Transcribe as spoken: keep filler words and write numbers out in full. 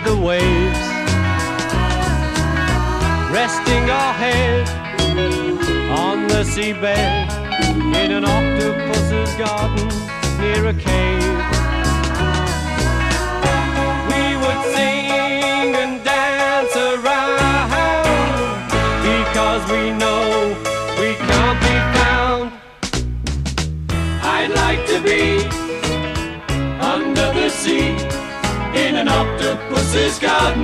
the waves, resting our head on the seabed in an octopus's garden near a cave. We would sing and dance around because we know we can't be found. I'd like to be under the sea in an octopus's garden.